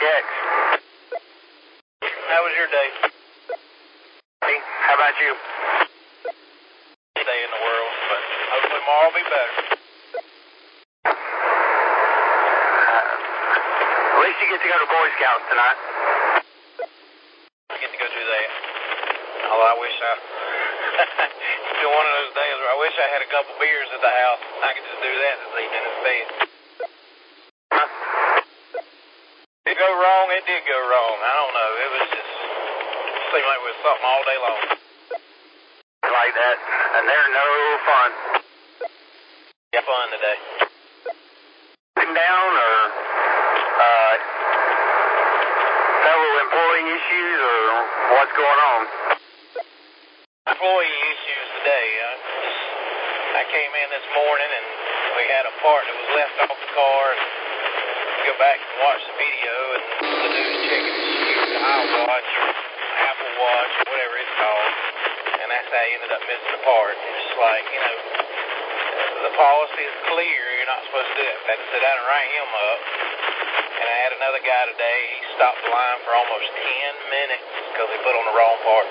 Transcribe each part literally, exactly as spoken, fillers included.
X. How was your day? Hey, how about you? Day in the world, but hopefully tomorrow will be better. Uh, at least you get to go to Boy Scouts tonight. I get to go do that. Although I wish I... It's been one of those days where I wish I had a couple beers at the house. I could just do that this evening instead. Huh? Did it go wrong? It did go wrong. I don't know. It was just... It seemed like it was something all day long. Like that, and they're no fun. Yeah, fun today. Sitting down, or uh, fellow employee issues, or what's going on? Employee issues today. I, just, I came in this morning and we had a part that was left off the car, and we go back and watch the video, and the dude's checking his shoe, the iWatch, or Apple Watch, or whatever it's called, and that's how he ended up missing the part. It's just like, you know, the policy is clear. You're not supposed to do it. I had to sit down and write him up. And I had another guy today. He stopped the line for almost ten minutes because he put on the wrong part.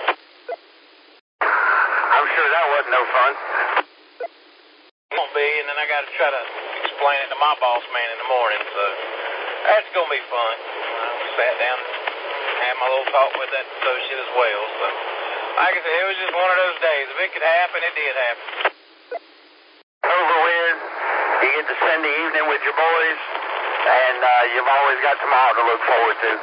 I'm sure that wasn't no fun. It won't be, and then I got to try to explain it to my boss man in the morning. So that's going to be fun. I sat down and had my little talk with that associate as well. So like I said, it was just one of those days. If it could happen, it did happen. Over with, you get to spend the evening with your boys, and uh, you've always got tomorrow to look forward to.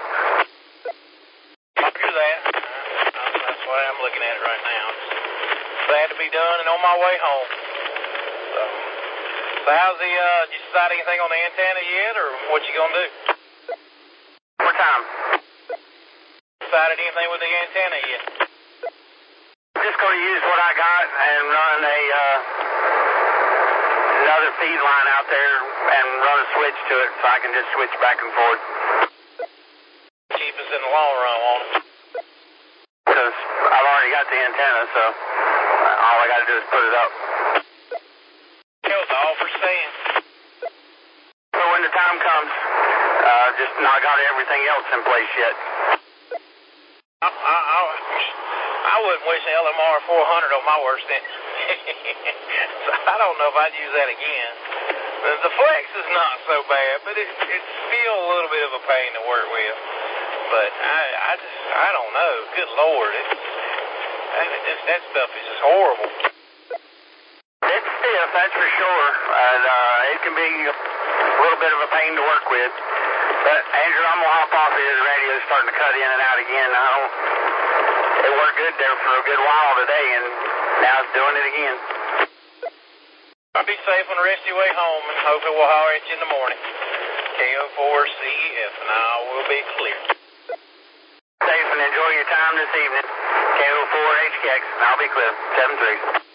After that, uh, that's why I'm looking at it right now. It's glad to be done and on my way home. So, so how's the, uh, did you decide anything on the antenna yet, or what you gonna do? One more time. Decided anything with the antenna yet? I'm just going to use what I got and run a uh, another feed line out there and run a switch to it, so I can just switch back and forth. Cheapest in the long run, won't it? Because I've already got the antenna, so all I got to do is put it up. It was all for sale. So when the time comes, uh, just not got everything else in place yet. I, I, I, I wouldn't wish L M R four hundred on my worst end. So I don't know if I'd use that again. The Flex is not so bad, but it, it's still a little bit of a pain to work with. But I, I just, I don't know. Good Lord, it's, it just, that stuff is just horrible. It's stiff, that's for sure. And uh, it can be a little bit of a pain to work with. But Andrew, I'm gonna hop off here. The radio's starting to cut in and out again. I don't, it worked good there for a good while today, and now it's doing it again. I'll be safe on the rest of your way home, and hopefully we'll holler at you in the morning. K O four C E F, and I will be clear. Safe and enjoy your time this evening. K O four H K X, and I'll be clear. seven three.